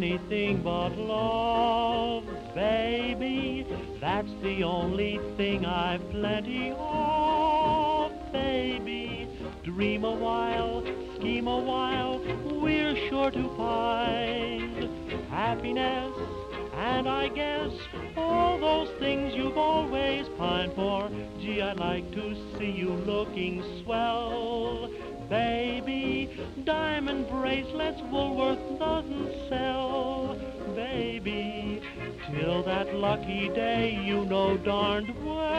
anything but love, baby. That's the only thing I've plenty of, baby. Dream a while, scheme a while, we're sure to find happiness. And I guess all those things you've always pined for. Gee, I'd like to see you looking swell, baby. Diamond bracelets Woolworth doesn't sell, baby. Till that lucky day, you know darned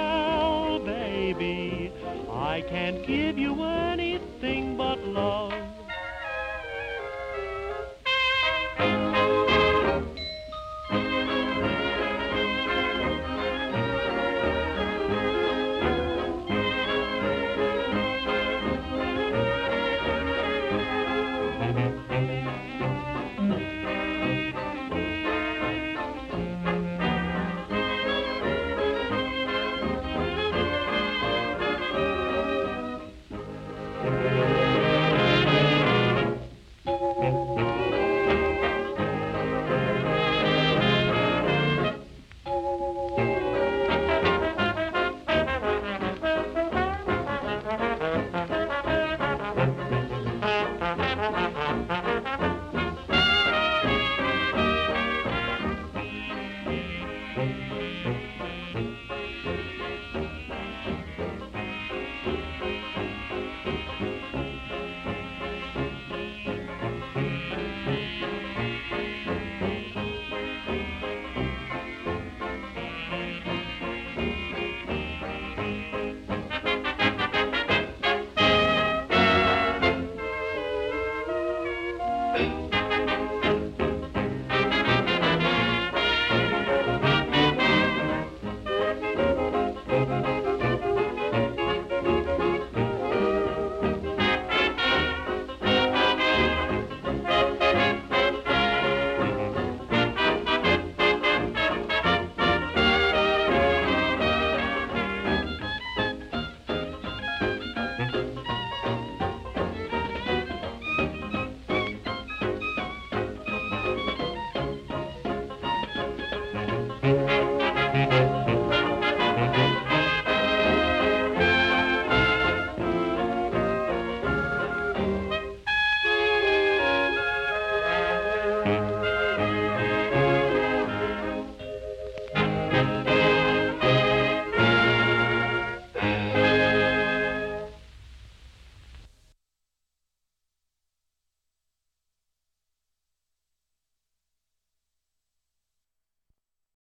well, baby, I can't give you anything but love.